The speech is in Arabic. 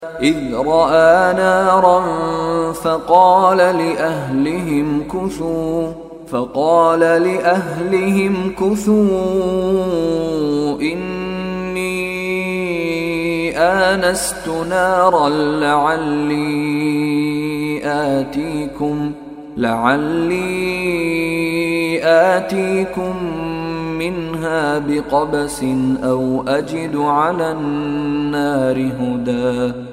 إذ رأى نارا فقال لأهلهم كثوا إني آنست نارا لعلي آتيكم منها بقبس أو أجد على النار هدى